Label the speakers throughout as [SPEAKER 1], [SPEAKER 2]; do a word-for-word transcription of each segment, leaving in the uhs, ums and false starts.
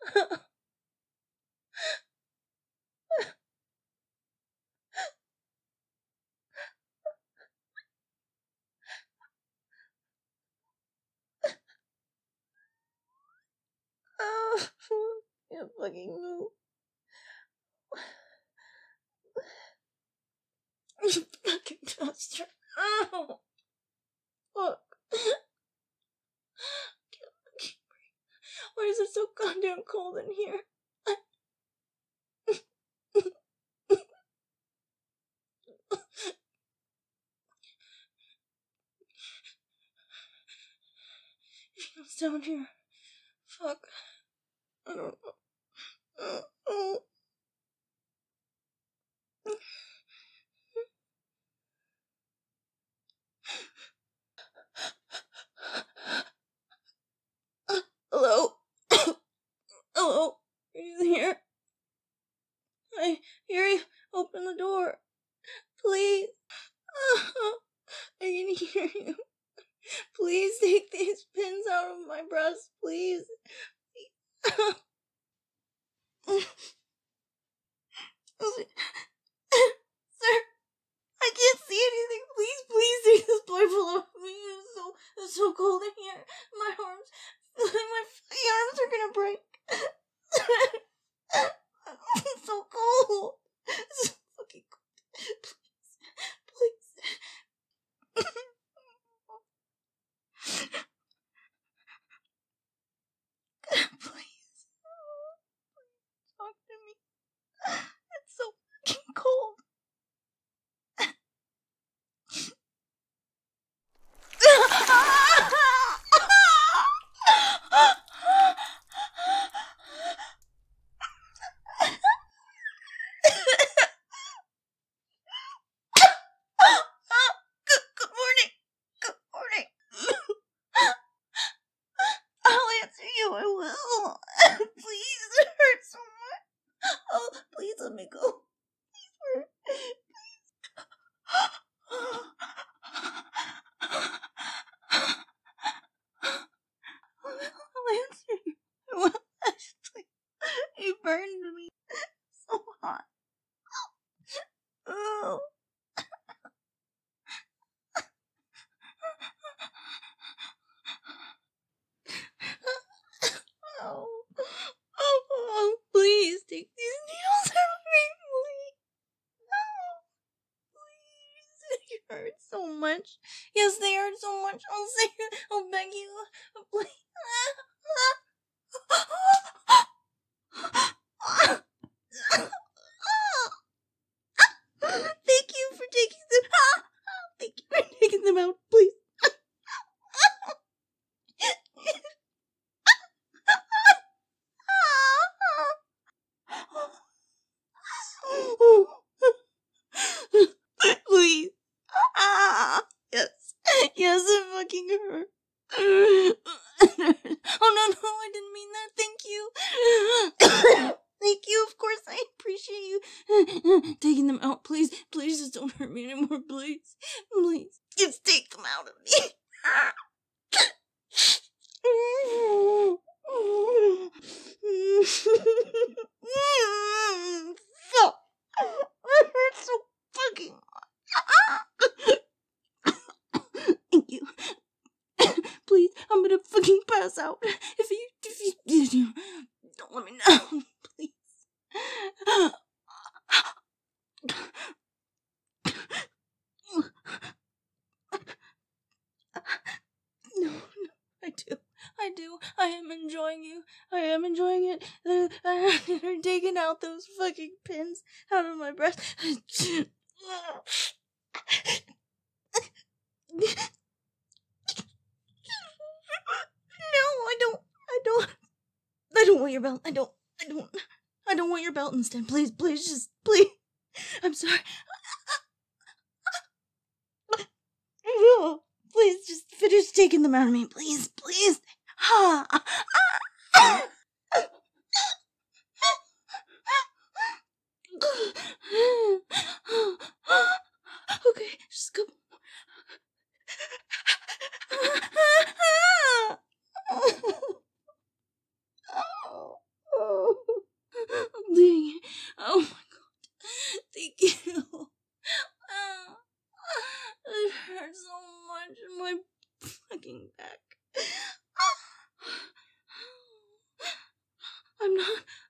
[SPEAKER 1] Oh, you fucking move. You fucking toaster. Oh, fuck. Why is it so goddamn cold in here? It feels down here. Fuck. I don't know. Oh, oh. Hello? Hello? Are you here? I hear you. Open the door. Please. I can hear you. Please take these pins out of my breast, please. Sir, I can't see anything. Please, please take this blindfold off me. It's so, it's so cold in here. My arms, my fucking arms are gonna break. It's so cold. It's so fucking cold. Please, please. Please. Talk to me. It's so fucking cold. Good, good morning. Good morning. I'll answer you. I will. Please, it hurts so much. Oh, please let me go. Please, hurt. Please. I'll answer you. I will. Actually, you burned me so hot. Oh. Oh. Oh, please take these needles out of me, please. No, please. It hurts so much. Yes, they hurt so much. I'll say it. I'll beg you. Please. Thank you for taking them. Thank you for taking them out, please. Please. Ah, yes. Yes, it fucking hurt. Oh, no, no, I didn't mean that. Thank you. Thank you. Of course, I appreciate you taking them out. Please, please just don't hurt me anymore. Please, please. Just take them out of me. Fuck. It hurts so fucking Thank you. Please, I'm gonna fucking pass out. If you, if you, if you don't let me know, please. No, no, I do. I do. I am enjoying you. I am enjoying it. They're, they're taking out those fucking pins out of my breast. No, I don't. I don't. I don't want your belt. I don't. I don't. I don't want your belt instead. Please, please, just please. I'm sorry. Please, just finish taking them out of me. Please, please. Okay, just go.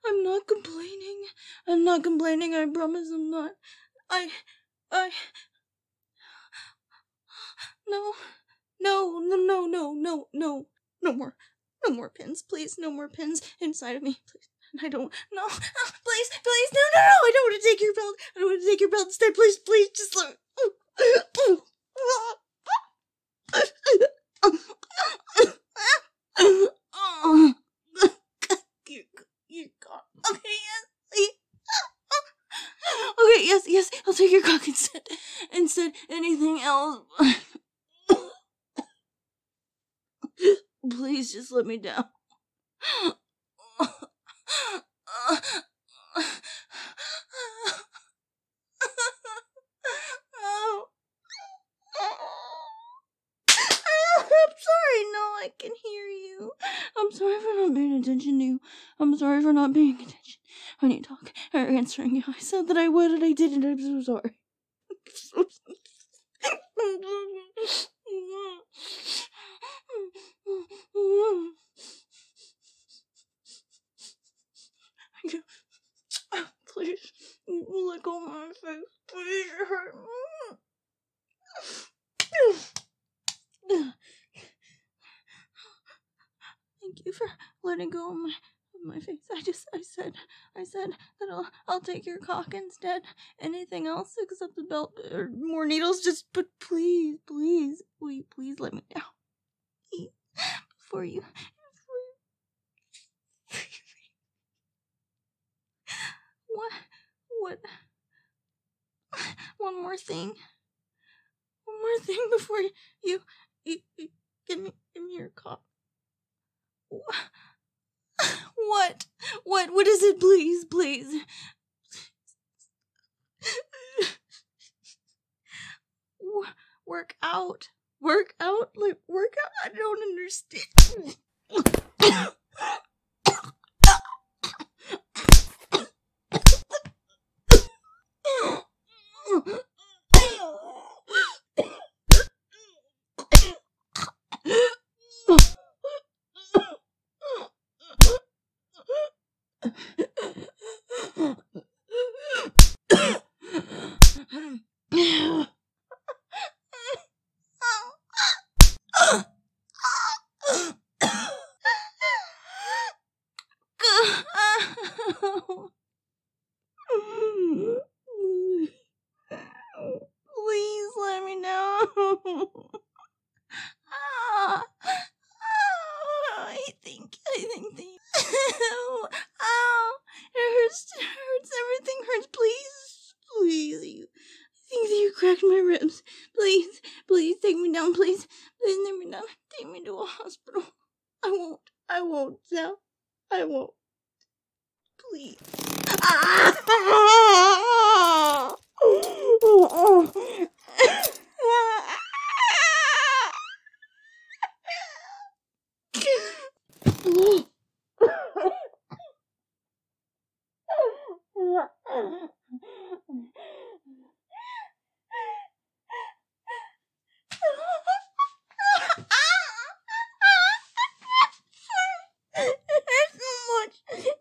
[SPEAKER 1] I'm not complaining. I'm not complaining, I promise I'm not. I... I... No. No, no, no, no, no, no. No more. No more pins, please. No more pins inside of me, please. I don't... No. Oh, please, please. No, no, no. I don't want to take your belt. I don't want to take your belt instead. Please, please, just let me... Oh, you, you got okay, yes, please. Okay, yes, yes, I'll take your cock instead. Instead, anything else. Please, just let me down. I'm sorry, no, I can hear you. I'm sorry for not paying attention to you. I'm sorry for not paying attention when you talk or answering you. I said that I would and I didn't. I'm so sorry. I'm so Please, let go of my face. Please, it hurt. Thank you for letting go of my of my face. I just I said I said that I'll I'll take your cock instead. Anything else except the belt or more needles, just but please, please, please, please let me down. Please. Before you before you What what one more thing. One more thing before you you, you, you give me give me your cock. What? What? What is it? Please, please. Work out. Work out? Like, work out? I don't understand. Please let me know. Ah, ah, I think, I think the, ow, ow, it hurts, it hurts, everything hurts, please, please, you, I think that you cracked my ribs, please, please, take me down, please, please take me down, take me to a hospital, I won't, I won't, Sal, I won't, please, ah! It hurts so much.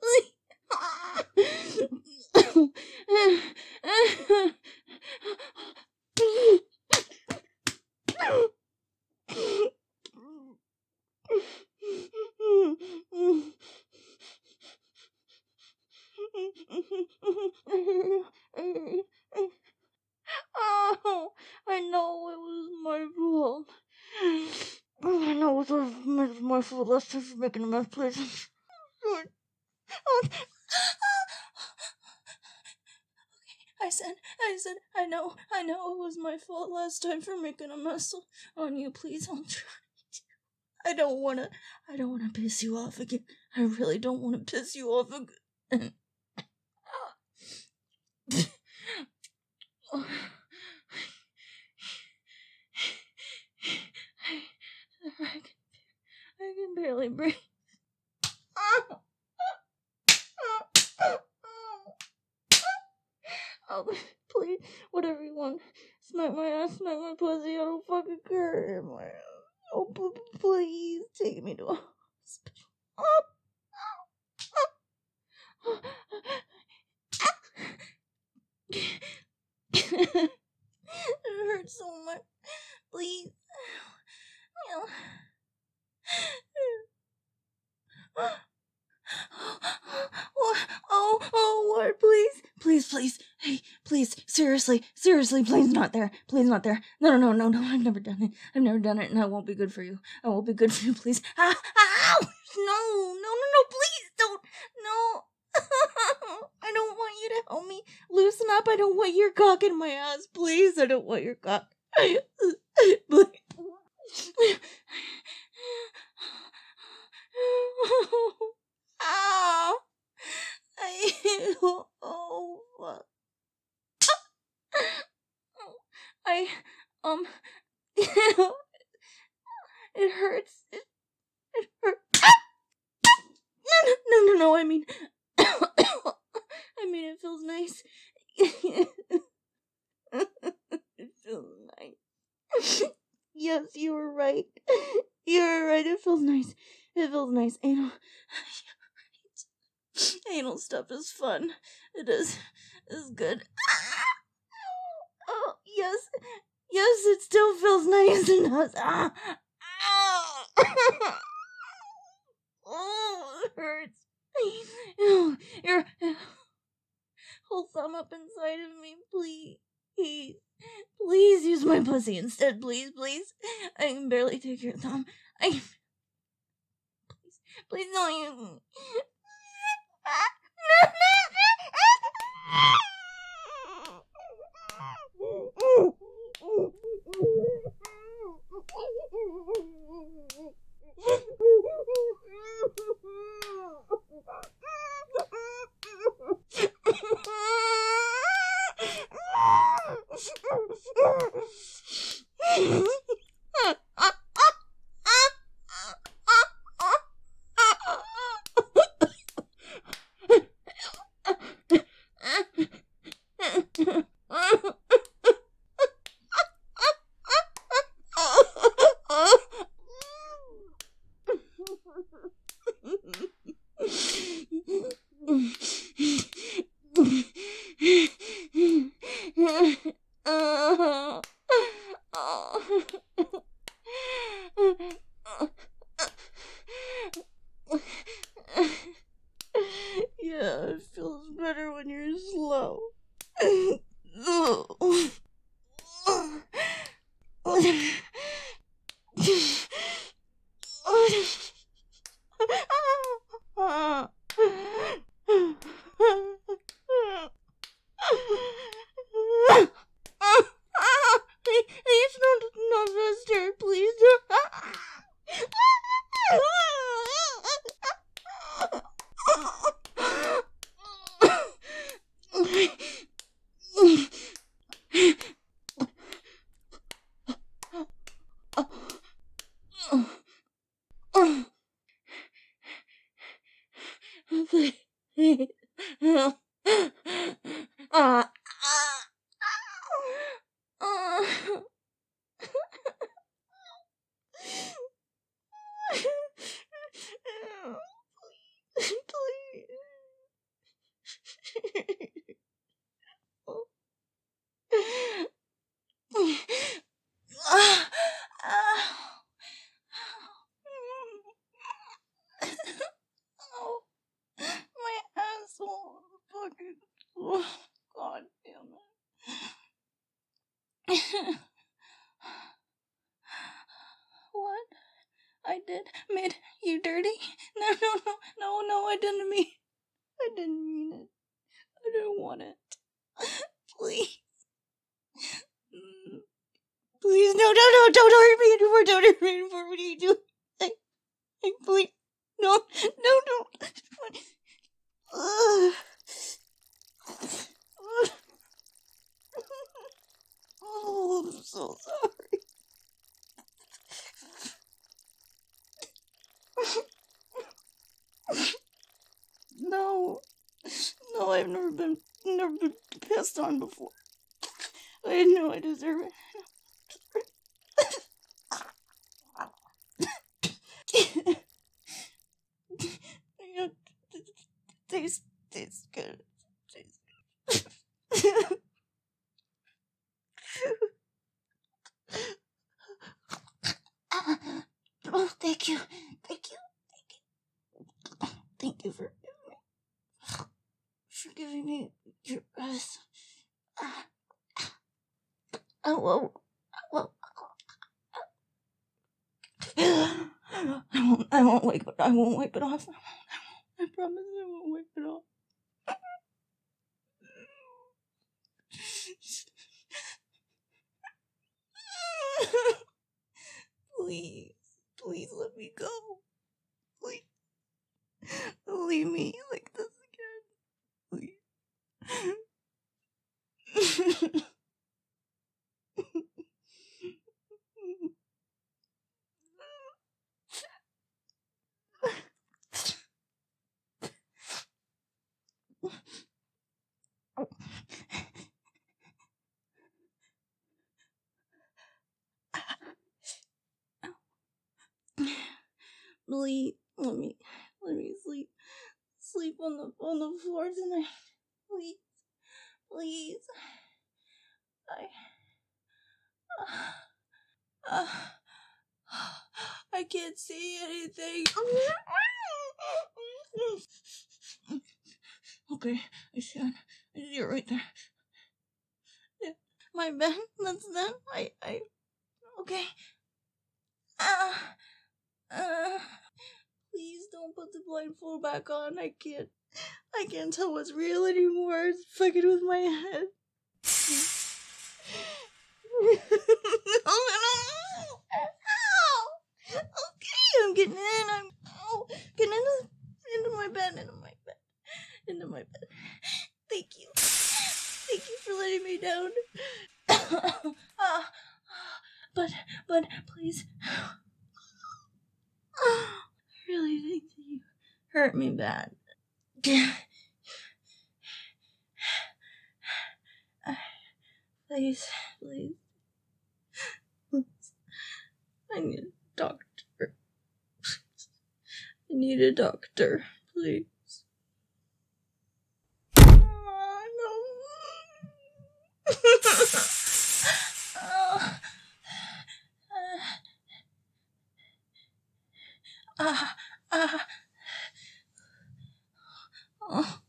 [SPEAKER 1] Oh, I know it was my fault. I know it was my, my fault last time for making a mess, please. I said, I said, I know, I know it was my fault last time for making a mess on you. Please, I'll try to. I don't wanna, I don't wanna piss you off again. I really don't wanna piss you off again. I, I, can, I can barely breathe. Oh, please, whatever you want. Smack my ass, smack my pussy, I don't fucking care. Oh, please, take me to a hospital. seriously, seriously, please not there. Please not there. No, no, no, no, no, I've never done it. I've never done it, and I won't be good for you. I won't be good for you, please. Ah, ow! No, no, no, no, please don't. No. I don't want you to help me loosen up. I don't want your cock in my ass. Please, I don't want your cock. Please. Ow. I, oh, fuck. I, um, it hurts. It, it hurts. No, no, no, no, I mean, I mean, it feels nice. It feels nice. Yes, you were right. You were right, it feels nice. It feels nice. Anal. Anal stuff is fun. It is. It's good. Oh, yes. Yes, it still feels nice and does. Ah. Oh, it hurts. Oh, your whole thumb up inside of me, please. Please use my pussy instead, please, please. I can barely take your thumb. I can... Please, please don't use me. Yeah, it feels better when you're slow. Please, not, not faster, please. Oh, my asshole. Fucking. Oh, God damn it. What? I did? Made you dirty? No, no, no, no, no, I didn't mean. I didn't mean it. I didn't want it. Please. Please, no, no, no, don't hurt me anymore. Don't hurt me anymore. What are you doing? I, I, please. No, no, no. Ugh. Oh, I'm so sorry. No. No, I've never been never been pissed on before. I know I deserve it. Yeah, tastes tastes good. Tastes good. Oh, thank you, thank you, thank you, thank you for giving me, for giving me your breath. I won't. I won't. I won't. I won't wipe it. I won't wipe it off. I promise I won't wipe it off. Please, please let me go. Please, don't leave me like this again. Please. Please, let me, let me sleep, sleep on the on the floor tonight. Please, please. I, uh, I can't see anything. Okay, I see it. I see it right there. Yeah, my bed. That's that. I, I. Okay. Ah. Uh, uh. Please don't put the blindfold back on. I can't. I can't tell what's real anymore. It's fucking with my head. No, no, no. Ow. Okay, I'm getting in. I'm oh, getting into, into my bed. Into my bed. Into my bed. Thank you. Thank you for letting me down. uh, but, but, please. I really think that you hurt me bad. Please, please. I need a doctor. I need a doctor, please. Oh, no. oh. Uh, uh, uh. Oh.